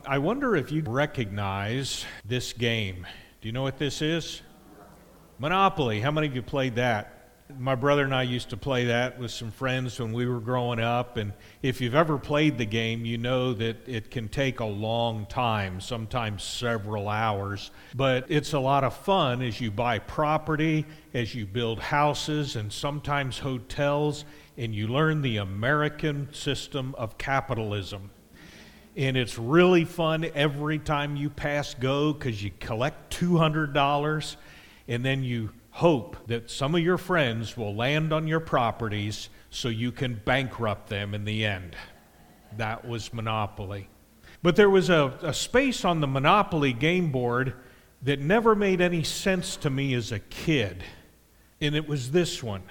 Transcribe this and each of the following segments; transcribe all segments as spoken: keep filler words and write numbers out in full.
I wonder if you recognize this game. Do you know what this is? Monopoly. How many of you played that? My brother and I used to play that with some friends when we were growing up, and if you've ever played the game, you know that it can take a long time, sometimes several hours, but it's a lot of fun as you buy property, as you build houses and sometimes hotels, and you learn the American system of capitalism. And it's really fun every time you pass go because you collect two hundred dollars and then you hope that some of your friends will land on your properties so you can bankrupt them in the end. That was Monopoly. But there was a, a space on the Monopoly game board that never made any sense to me as a kid. And it was this one: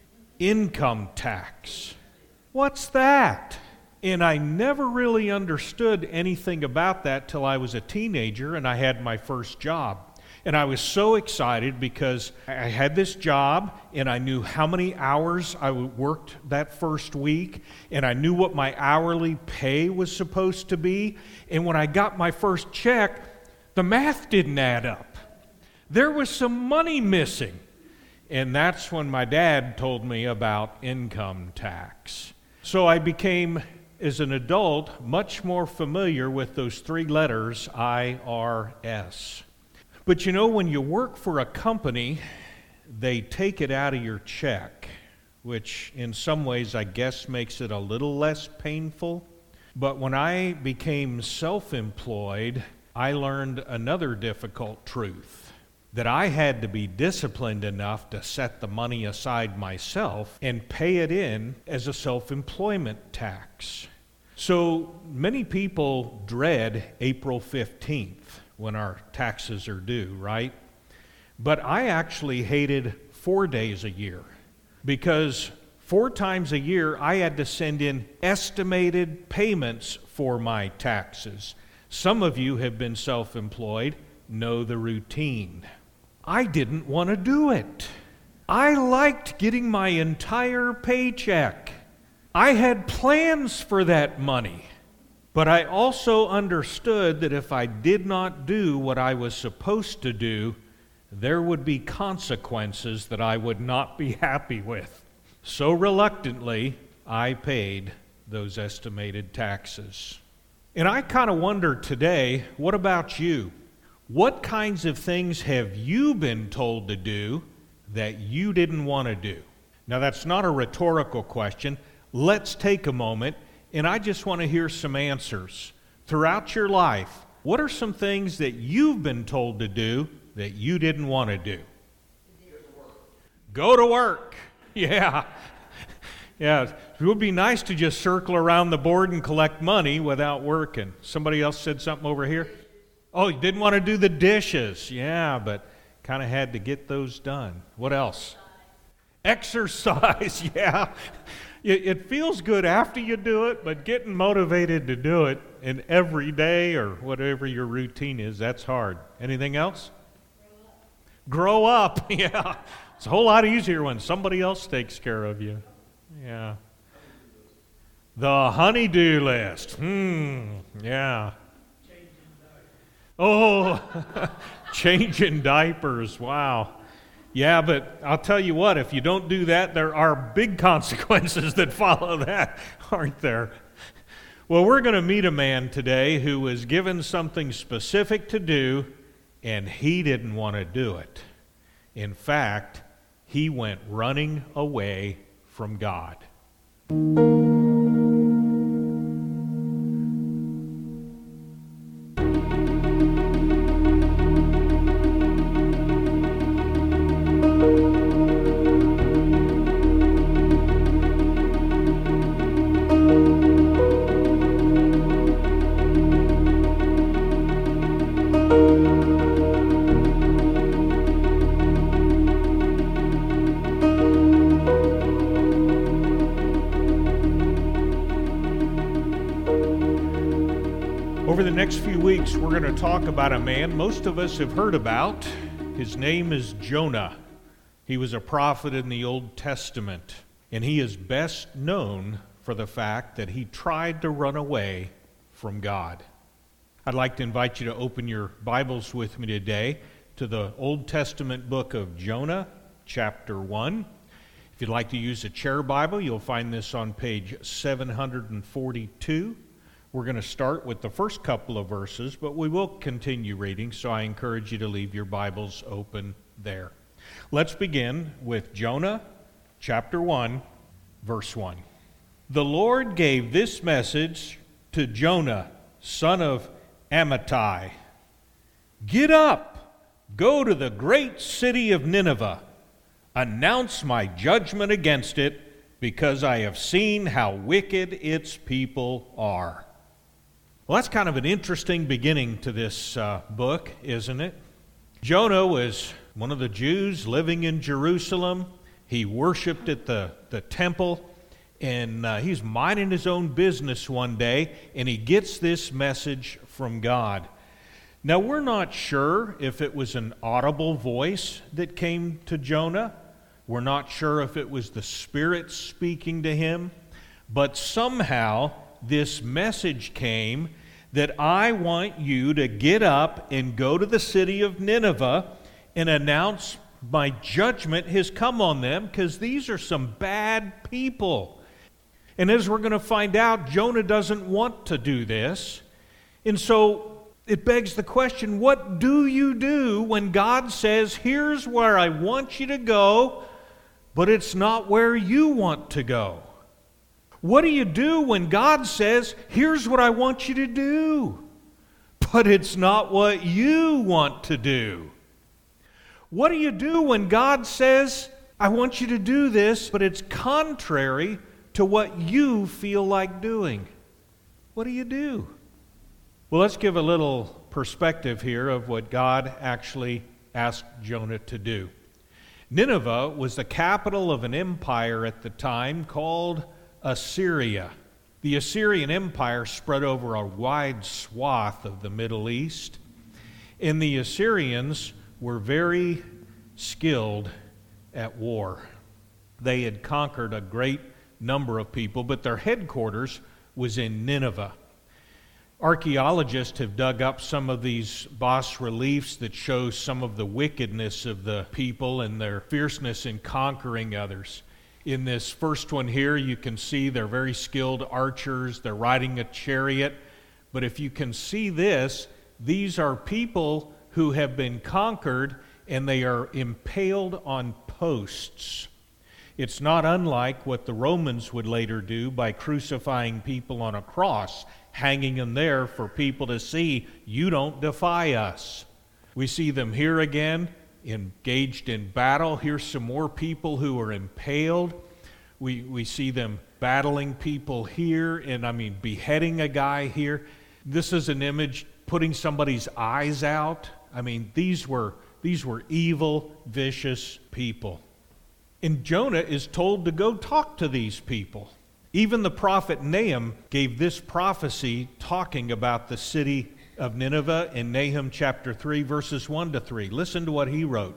income tax. What's that? And I never really understood anything about that till I was a teenager and I had my first job. And I was so excited because I had this job and I knew how many hours I worked that first week, and I knew what my hourly pay was supposed to be. And when I got my first check, the math didn't add up. There was some money missing. And that's when my dad told me about income tax. So I became, as an adult, much more familiar with those three letters, I R S. But you know, when you work for a company, they take it out of your check, which in some ways I guess makes it a little less painful. But when I became self-employed, I learned another difficult truth, that I had to be disciplined enough to set the money aside myself and pay it in as a self-employment tax. So many people dread April fifteenth. When our taxes are due, right? But I actually hated four days a year because four times a year I had to send in estimated payments for my taxes. Some of you have been self-employed, know the routine. I didn't want to do it. I liked getting my entire paycheck. I had plans for that money. But I also understood that if I did not do what I was supposed to do, there would be consequences that I would not be happy with. So reluctantly, I paid those estimated taxes. And I kind of wonder today, what about you? What kinds of things have you been told to do that you didn't want to do? Now, that's not a rhetorical question. Let's take a moment. And I just want to hear some answers. Throughout your life, what are some things that you've been told to do that you didn't want to do? Go to work. Yeah. Yeah. It would be nice to just circle around the board and collect money without working. Somebody else said something over here? Oh, you didn't want to do the dishes. Yeah, but kind of had to get those done. What else? Exercise. Yeah. It feels good after you do it, but getting motivated to do it in every day or whatever your routine is, that's hard. Anything else? Grow up. Grow up. Yeah. It's a whole lot easier when somebody else takes care of you. Yeah. The honey-do list. Hmm. Yeah. Oh, changing diapers. Wow. Yeah, but I'll tell you what, if you don't do that, there are big consequences that follow that, aren't there? Well, we're going to meet a man today who was given something specific to do, and he didn't want to do it. In fact, he went running away from God. Over the next few weeks, we're going to talk about a man most of us have heard about. His name is Jonah. He was a prophet in the Old Testament, and he is best known for the fact that he tried to run away from God. I'd like to invite you to open your Bibles with me today to the Old Testament book of Jonah, chapter one. If you'd like to use a chair Bible, you'll find this on page seven forty-two. We're going to start with the first couple of verses, but we will continue reading, so I encourage you to leave your Bibles open there. Let's begin with Jonah, chapter one, verse one. The Lord gave this message to Jonah, son of Amittai. Get up, go to the great city of Nineveh. Announce my judgment against it, because I have seen how wicked its people are. Well, that's kind of an interesting beginning to this uh, book, isn't it? Jonah was one of the Jews living in Jerusalem. He worshiped at the, the temple, and uh, he's minding his own business one day, and he gets this message from God. Now, we're not sure if it was an audible voice that came to Jonah. We're not sure if it was the Spirit speaking to him, but somehow this message came that I want you to get up and go to the city of Nineveh and announce my judgment has come on them, because these are some bad people. And as we're going to find out, Jonah doesn't want to do this. And so it begs the question, what do you do when God says, here's where I want you to go, but it's not where you want to go? What do you do when God says, here's what I want you to do, but it's not what you want to do? What do you do when God says, I want you to do this, but it's contrary to what you feel like doing? What do you do? Well, let's give a little perspective here of what God actually asked Jonah to do. Nineveh was the capital of an empire at the time called Assyria. The Assyrian Empire spread over a wide swath of the Middle East, and the Assyrians were very skilled at war. They had conquered a great number of people, but their headquarters was in Nineveh. Archaeologists have dug up some of these bas reliefs that show some of the wickedness of the people and their fierceness in conquering others. In this first one here, you can see they're very skilled archers. They're riding a chariot. But if you can see this, these are people who have been conquered, and they are impaled on posts. It's not unlike what the Romans would later do by crucifying people on a cross, hanging them there for people to see, you don't defy us. We see them here again, engaged in battle. Here's some more people who are impaled. We we see them battling people here, and I mean beheading a guy here. This is an image putting somebody's eyes out. I mean, these were these were evil, vicious people. And Jonah is told to go talk to these people. Even the prophet Nahum gave this prophecy talking about the city of Nineveh in Nahum chapter three, verses one to three. Listen to what he wrote.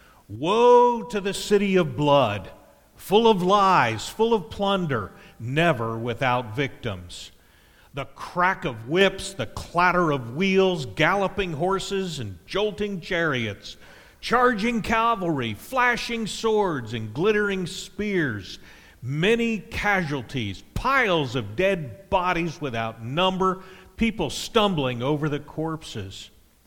Woe to the city of blood, full of lies, full of plunder, never without victims. The crack of whips, the clatter of wheels, galloping horses and jolting chariots, charging cavalry, flashing swords and glittering spears, many casualties, piles of dead bodies without number, people stumbling over the corpses.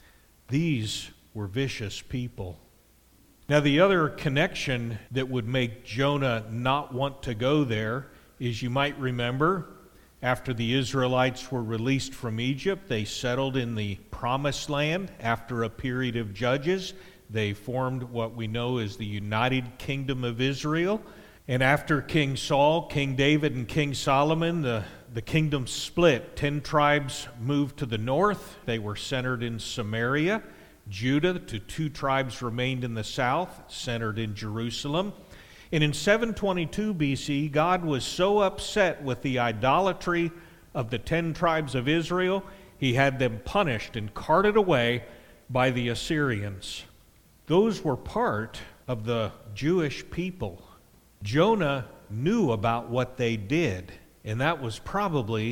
These were vicious people. Now, the other connection that would make Jonah not want to go there is, you might remember, after the Israelites were released from Egypt, they settled in the Promised Land. After a period of judges, they formed what we know as the United Kingdom of Israel. And after King Saul, King David, and King Solomon, the, the kingdom split. Ten tribes moved to the north. They were centered in Samaria. Judah, to two tribes remained in the south, centered in Jerusalem. And in seven twenty-two B C, God was so upset with the idolatry of the ten tribes of Israel, he had them punished and carted away by the Assyrians. Those were part of the Jewish people. Jonah knew about what they did, and that was probably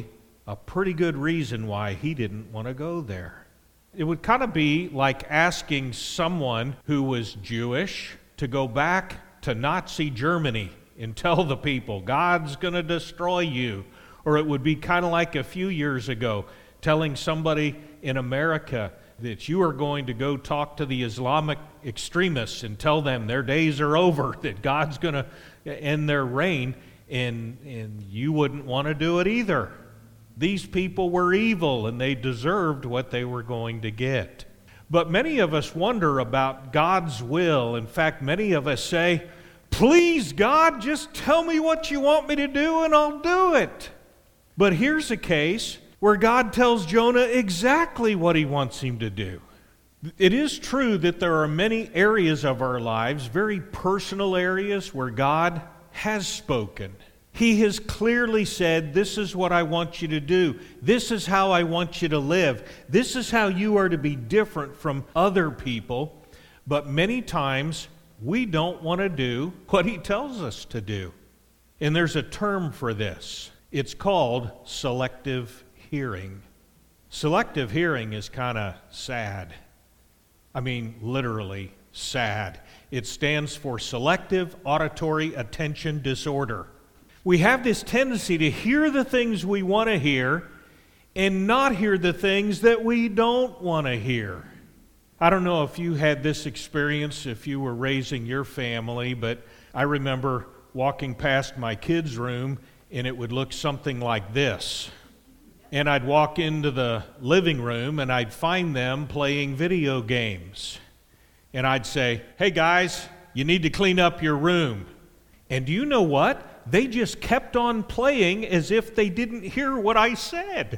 a pretty good reason why he didn't want to go there. It would kind of be like asking someone who was Jewish to go back to Nazi Germany and tell the people, God's going to destroy you. Or it would be kind of like a few years ago, telling somebody in America that you are going to go talk to the Islamic extremists and tell them their days are over, that God's going to end their reign, and, and you wouldn't want to do it either. These people were evil, and they deserved what they were going to get. But many of us wonder about God's will. In fact, many of us say, please, God, just tell me what you want me to do, and I'll do it. But here's a case where God tells Jonah exactly what he wants him to do. It is true that there are many areas of our lives, very personal areas, where God has spoken. He has clearly said, this is what I want you to do. This is how I want you to live. This is how you are to be different from other people. But many times, we don't want to do what He tells us to do. And there's a term for this. It's called selective hearing. Selective hearing is kind of sad. I mean, literally sad. It stands for selective auditory attention disorder. We have this tendency to hear the things we want to hear and not hear the things that we don't want to hear. I don't know if you had this experience if you were raising your family, but I remember walking past my kids' room and it would look something like this. And I'd walk into the living room and I'd find them playing video games. And I'd say, hey guys, you need to clean up your room. And do you know what? They just kept on playing as if they didn't hear what I said.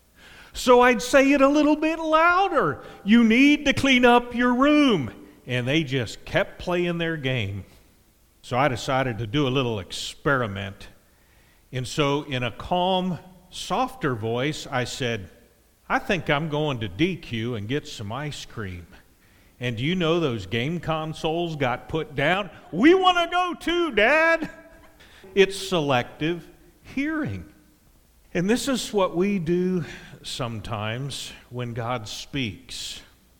So I'd say it a little bit louder. You need to clean up your room. And they just kept playing their game. So I decided to do a little experiment. And so in a calm, softer voice, I said, I think I'm going to D Q and get some ice cream. And do you know those game consoles got put down? We want to go too, Dad. It's selective hearing. And this is what we do sometimes when God speaks.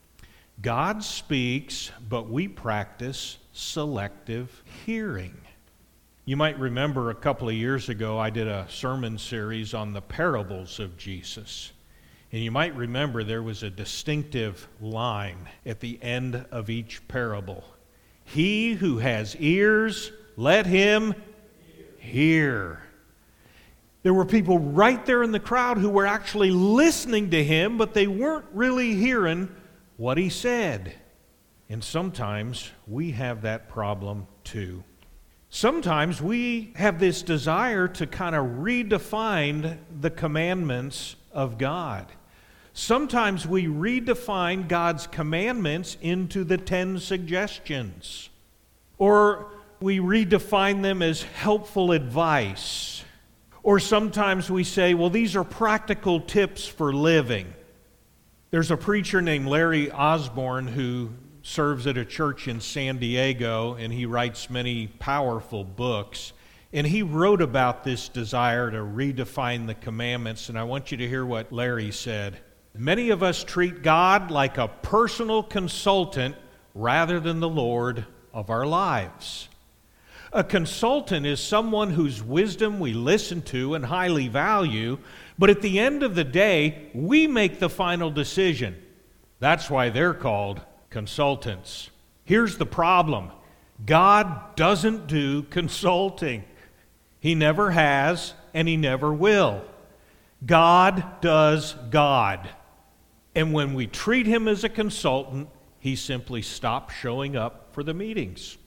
God speaks, but we practice selective hearing. You might remember a couple of years ago I did a sermon series on the parables of Jesus. And you might remember there was a distinctive line at the end of each parable. He who has ears, let him hear. There were people right there in the crowd who were actually listening to him, but they weren't really hearing what he said. And sometimes we have that problem too. Sometimes we have this desire to kind of redefine the commandments of God. Sometimes we redefine God's commandments into the ten suggestions. Or we redefine them as helpful advice. Or sometimes we say, well, these are practical tips for living. There's a preacher named Larry Osborne who serves at a church in San Diego, and he writes many powerful books. And he wrote about this desire to redefine the commandments, and I want you to hear what Larry said. Many of us treat God like a personal consultant rather than the Lord of our lives. A consultant is someone whose wisdom we listen to and highly value, but at the end of the day, we make the final decision. That's why they're called consultants. Here's the problem. God doesn't do consulting. He never has, and He never will. God does God. And when we treat Him as a consultant, He simply stops showing up for the meetings.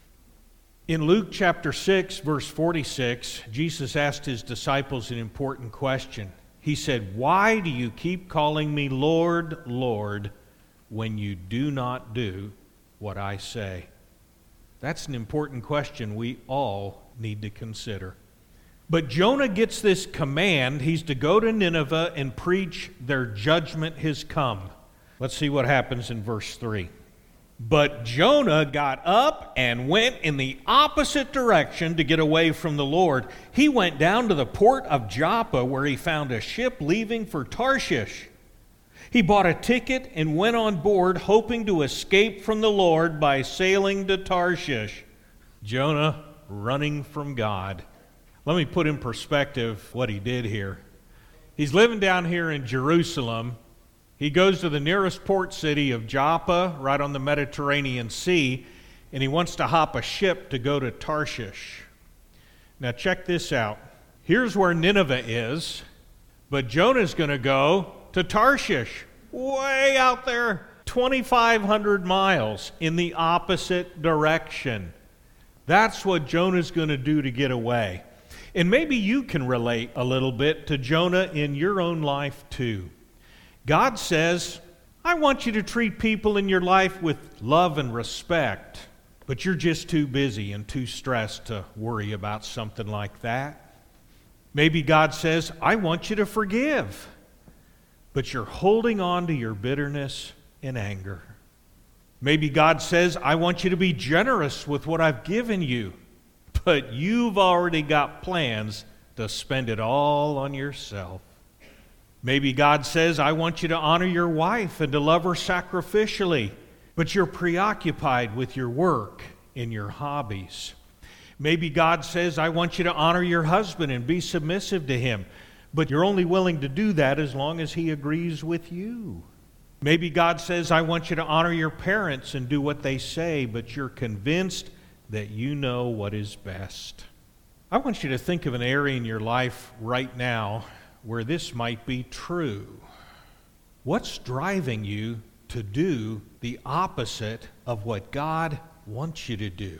In Luke chapter six, verse forty-six, Jesus asked His disciples an important question. He said, "Why do you keep calling me Lord, Lord, when you do not do what I say?" That's an important question we all need to consider. But Jonah gets this command. He's to go to Nineveh and preach their judgment has come. Let's see what happens in verse three. But Jonah got up and went in the opposite direction to get away from the Lord. He went down to the port of Joppa, where he found a ship leaving for Tarshish. He bought a ticket and went on board, hoping to escape from the Lord by sailing to Tarshish. Jonah running from God. Let me put in perspective what he did here. He's living down here in Jerusalem. He goes to the nearest port city of Joppa, right on the Mediterranean Sea, and he wants to hop a ship to go to Tarshish. Now check this out. Here's where Nineveh is, but Jonah's going to go to Tarshish, way out there, twenty-five hundred miles in the opposite direction. That's what Jonah's going to do to get away. And maybe you can relate a little bit to Jonah in your own life too. God says, I want you to treat people in your life with love and respect, but you're just too busy and too stressed to worry about something like that. Maybe God says, I want you to forgive, but you're holding on to your bitterness and anger. Maybe God says, I want you to be generous with what I've given you, but you've already got plans to spend it all on yourself. Maybe God says, I want you to honor your wife and to love her sacrificially, but you're preoccupied with your work and your hobbies. Maybe God says, I want you to honor your husband and be submissive to him, but you're only willing to do that as long as he agrees with you. Maybe God says, I want you to honor your parents and do what they say, but you're convinced that you know what is best. I want you to think of an area in your life right now where this might be true. What's driving you to do the opposite of what God wants you to do?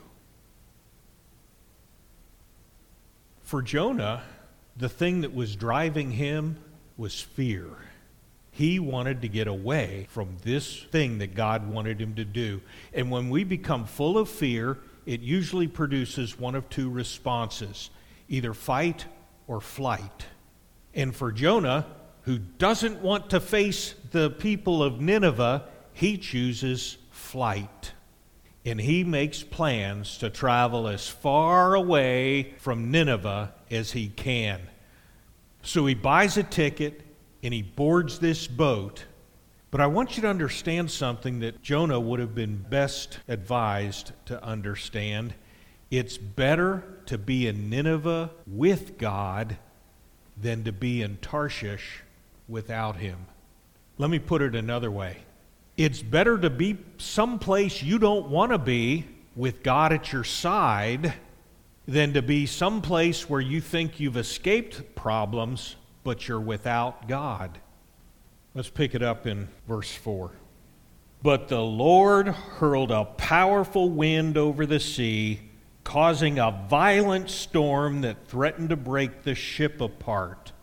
For Jonah, the thing that was driving him was fear. He wanted to get away from this thing that God wanted him to do. And when we become full of fear, it usually produces one of two responses, either fight or flight. And for Jonah, who doesn't want to face the people of Nineveh, he chooses flight. And he makes plans to travel as far away from Nineveh as he can. So he buys a ticket and he boards this boat. But I want you to understand something that Jonah would have been best advised to understand. It's better to be in Nineveh with God than to be in Tarshish without him. Let me put it another way. It's better to be someplace you don't want to be with God at your side than to be someplace where you think you've escaped problems, but you're without God. Let's pick it up in verse four. But the Lord hurled a powerful wind over the sea, causing a violent storm that threatened to break the ship apart.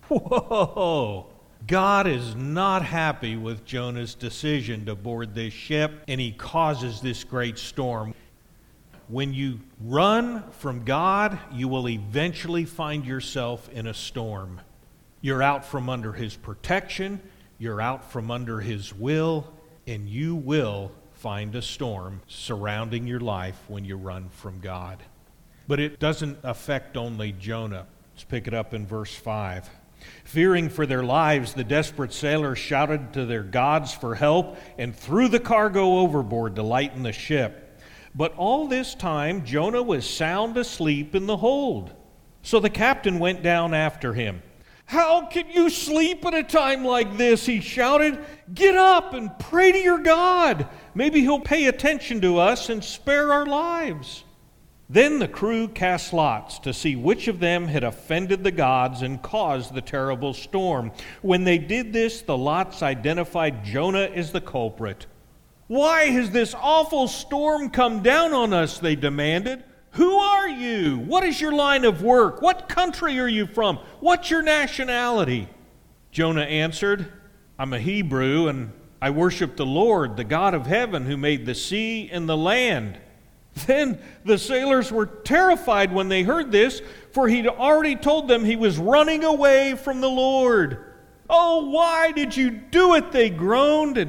Whoa! God is not happy with Jonah's decision to board this ship, and he causes this great storm. When you run from God, you will eventually find yourself in a storm. You're out from under his protection, you're out from under his will, and you will find a storm surrounding your life when you run from God. But it doesn't affect only Jonah. Let's pick it up in verse five. Fearing for their lives, the desperate sailors shouted to their gods for help and threw the cargo overboard to lighten the ship. But all this time, Jonah was sound asleep in the hold. So the captain went down after him. "How can you sleep at a time like this?" he shouted. "Get up and pray to your God. Maybe he'll pay attention to us and spare our lives." Then the crew cast lots to see which of them had offended the gods and caused the terrible storm. When they did this, the lots identified Jonah as the culprit. "Why has this awful storm come down on us?" they demanded. "Who are you? What is your line of work? What country are you from? What's your nationality?" Jonah answered, "I'm a Hebrew, and I worship the Lord, the God of heaven, who made the sea and the land." Then the sailors were terrified when they heard this, for he'd already told them he was running away from the Lord. "Oh, why did you do it?" they groaned, and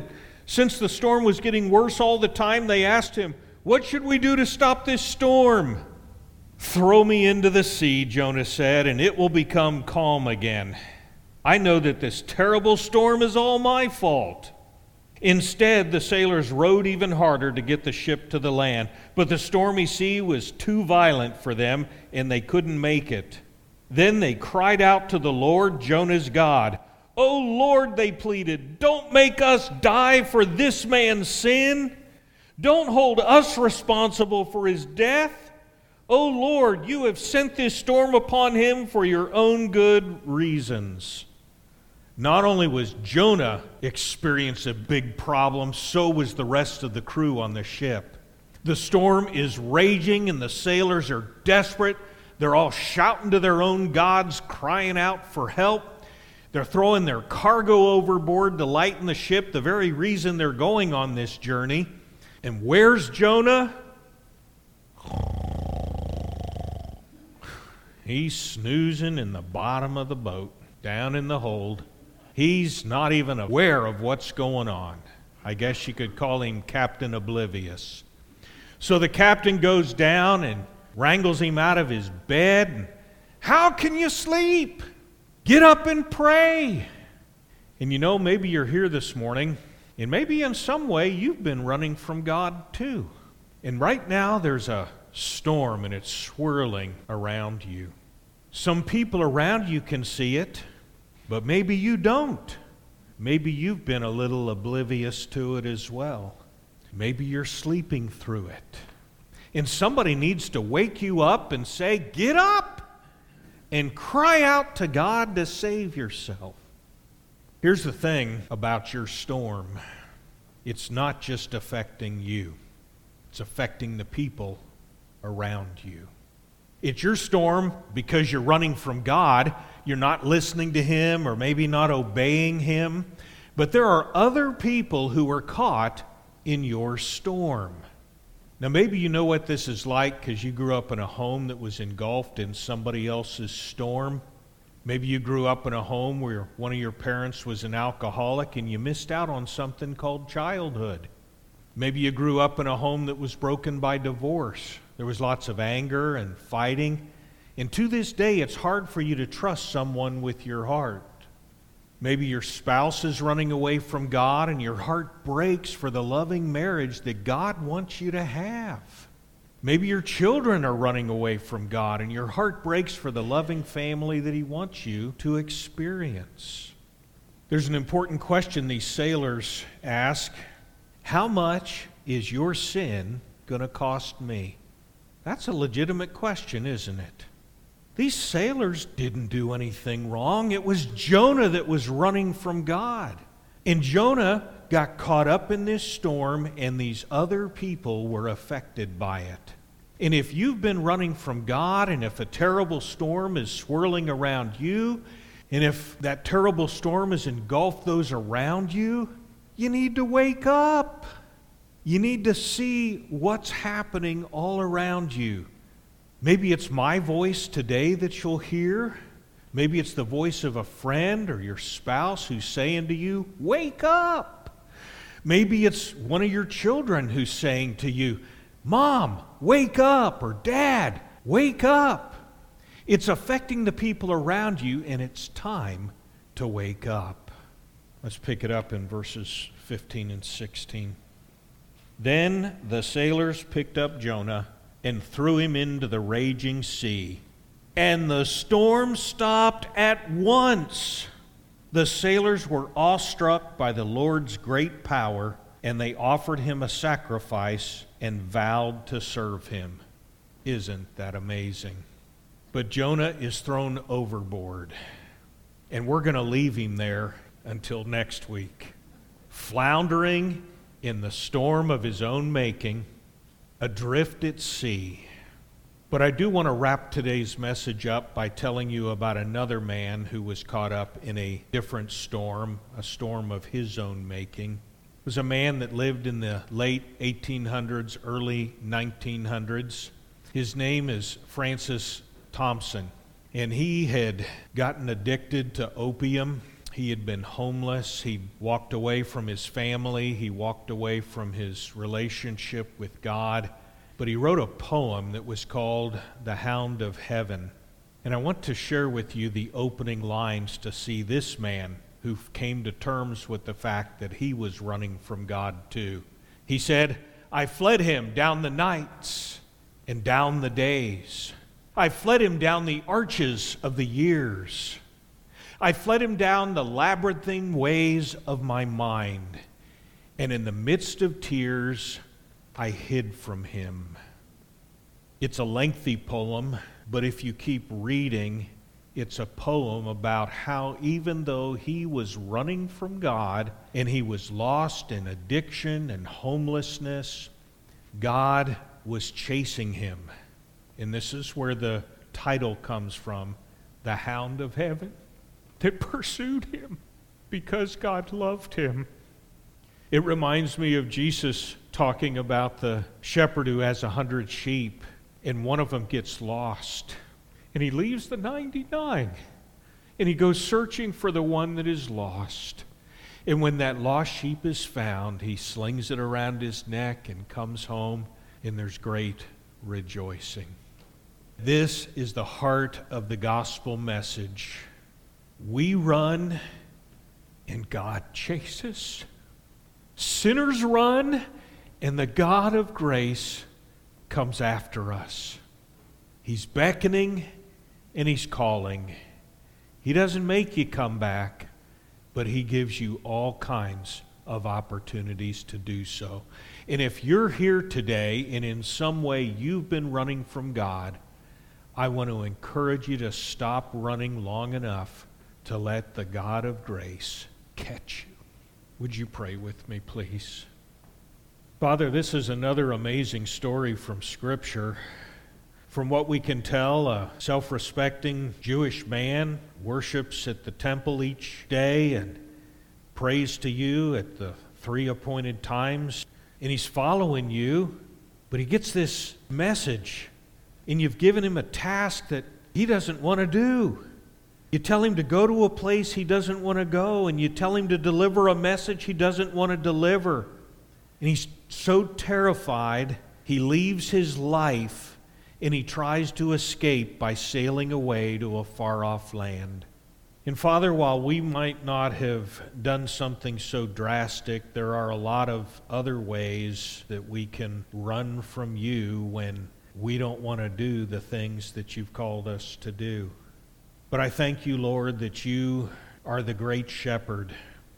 Since the storm was getting worse all the time, they asked him, "What should we do to stop this storm?" "Throw me into the sea," Jonah said, "and it will become calm again. I know that this terrible storm is all my fault." Instead, the sailors rowed even harder to get the ship to the land, but the stormy sea was too violent for them, and they couldn't make it. Then they cried out to the Lord, Jonah's God. "Oh Lord," they pleaded, "don't make us die for this man's sin. Don't hold us responsible for his death. Oh Lord, you have sent this storm upon him for your own good reasons." Not only was Jonah experiencing a big problem, so was the rest of the crew on the ship. The storm is raging and the sailors are desperate. They're all shouting to their own gods, crying out for help. They're throwing their cargo overboard to lighten the ship, the very reason they're going on this journey. And where's Jonah? He's snoozing in the bottom of the boat, down in the hold. He's not even aware of what's going on. I guess you could call him Captain Oblivious. So the captain goes down and wrangles him out of his bed. "How can you sleep? Get up and pray." And you know, maybe you're here this morning, and maybe in some way you've been running from God too. And right now there's a storm and it's swirling around you. Some people around you can see it, but maybe you don't. Maybe you've been a little oblivious to it as well. Maybe you're sleeping through it. And somebody needs to wake you up and say, "Get up!" and cry out to God to save yourself. Here's the thing about your storm. It's not just affecting you. It's affecting the people around you. It's your storm because you're running from God. You're not listening to Him or maybe not obeying Him. But there are other people who are caught in your storm. Now maybe you know what this is like because you grew up in a home that was engulfed in somebody else's storm. Maybe you grew up in a home where one of your parents was an alcoholic and you missed out on something called childhood. Maybe you grew up in a home that was broken by divorce. There was lots of anger and fighting. And to this day, it's hard for you to trust someone with your heart. Maybe your spouse is running away from God and your heart breaks for the loving marriage that God wants you to have. Maybe your children are running away from God and your heart breaks for the loving family that He wants you to experience. There's an important question these sailors ask. How much is your sin going to cost me? That's a legitimate question, isn't it? These sailors didn't do anything wrong. It was Jonah that was running from God. And Jonah got caught up in this storm, and these other people were affected by it. And if you've been running from God, and if a terrible storm is swirling around you, and if that terrible storm has engulfed those around you, you need to wake up. You need to see what's happening all around you. Maybe it's my voice today that you'll hear. Maybe it's the voice of a friend or your spouse who's saying to you, "Wake up." Maybe it's one of your children who's saying to you, "Mom, wake up," or "Dad, wake up." It's affecting the people around you, and it's time to wake up. Let's pick it up in verses fifteen and sixteen. Then the sailors picked up Jonah and threw him into the raging sea. And the storm stopped at once. The sailors were awestruck by the Lord's great power, and they offered him a sacrifice and vowed to serve him. Isn't that amazing? But Jonah is thrown overboard, and we're going to leave him there until next week, floundering in the storm of his own making, adrift at sea. But I do want to wrap today's message up by telling you about another man who was caught up in a different storm, a storm of his own making. It was a man that lived in the late eighteen hundreds, early nineteen hundreds. His name is Francis Thompson, and he had gotten addicted to opium. He had been homeless. He walked away from his family. He walked away from his relationship with God. But he wrote a poem that was called The Hound of Heaven. And I want to share with you the opening lines to see this man who came to terms with the fact that he was running from God too. He said, I fled him down the nights and down the days. I fled him down the arches of the years. I fled him down the labyrinthine ways of my mind. And in the midst of tears, I hid from him. It's a lengthy poem, but if you keep reading, it's a poem about how even though he was running from God and he was lost in addiction and homelessness, God was chasing him. And this is where the title comes from, The Hound of Heaven, that pursued him because God loved him. It reminds me of Jesus talking about the shepherd who has a hundred sheep, and one of them gets lost. And he leaves the ninety-nine, and he goes searching for the one that is lost. And when that lost sheep is found, he slings it around his neck and comes home, and there's great rejoicing. This is the heart of the gospel message. We run, and God chases. Sinners run, and the God of grace comes after us. He's beckoning and he's calling. He doesn't make you come back, but he gives you all kinds of opportunities to do so. And if you're here today and in some way you've been running from God, I want to encourage you to stop running long enough to let the God of grace catch you. Would you pray with me, please? Father, this is another amazing story from Scripture. From what we can tell, a self-respecting Jewish man worships at the temple each day and prays to you at the three appointed times. And he's following you, but he gets this message, and you've given him a task that he doesn't want to do. You tell him to go to a place he doesn't want to go, and you tell him to deliver a message he doesn't want to deliver. And he's so terrified, he leaves his life and he tries to escape by sailing away to a far-off land. And Father, while we might not have done something so drastic, there are a lot of other ways that we can run from you when we don't want to do the things that you've called us to do. But I thank you, Lord, that you are the great shepherd,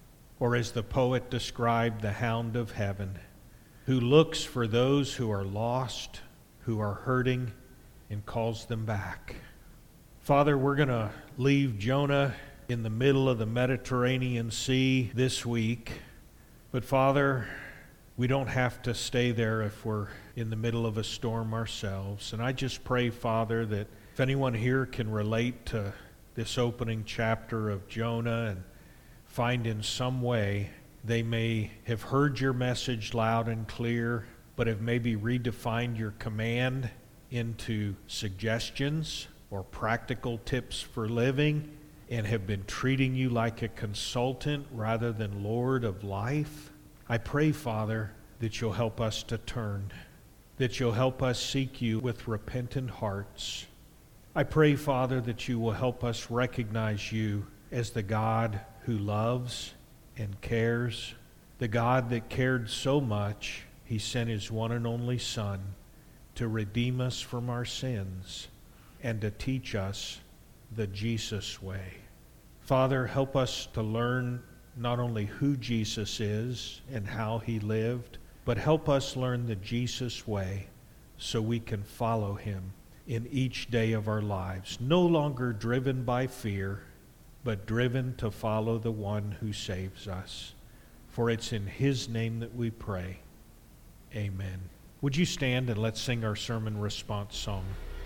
or as the poet described, the hound of heaven, who looks for those who are lost, who are hurting, and calls them back. Father, we're going to leave Jonah in the middle of the Mediterranean Sea this week. But Father, we don't have to stay there if we're in the middle of a storm ourselves. And I just pray, Father, that if anyone here can relate to this opening chapter of Jonah and find in some way they may have heard your message loud and clear, but have maybe redefined your command into suggestions or practical tips for living, and have been treating you like a consultant rather than Lord of life. I pray, Father, that you'll help us to turn, that you'll help us seek you with repentant hearts. I pray, Father, that you will help us recognize you as the God who loves and cares, the God that cared so much, he sent his one and only Son to redeem us from our sins and to teach us the Jesus way. Father, help us to learn not only who Jesus is and how he lived, but help us learn the Jesus way so we can follow him in each day of our lives, no longer driven by fear, but driven to follow the one who saves us. For it's in his name that we pray. Amen. Would you stand and let's sing our sermon response song.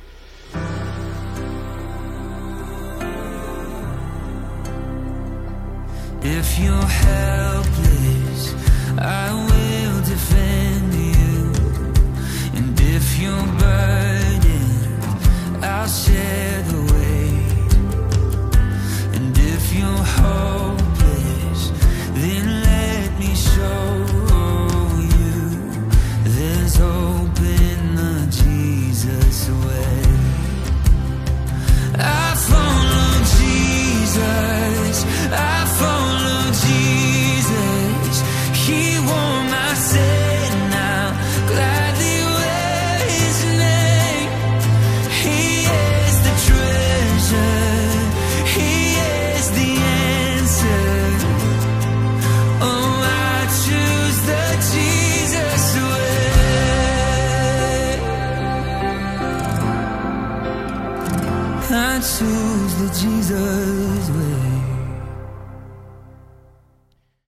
If you're helpless, I will defend you. And if you're burdened, I'll share the weight. And if you're hopeless, I choose the Jesus way.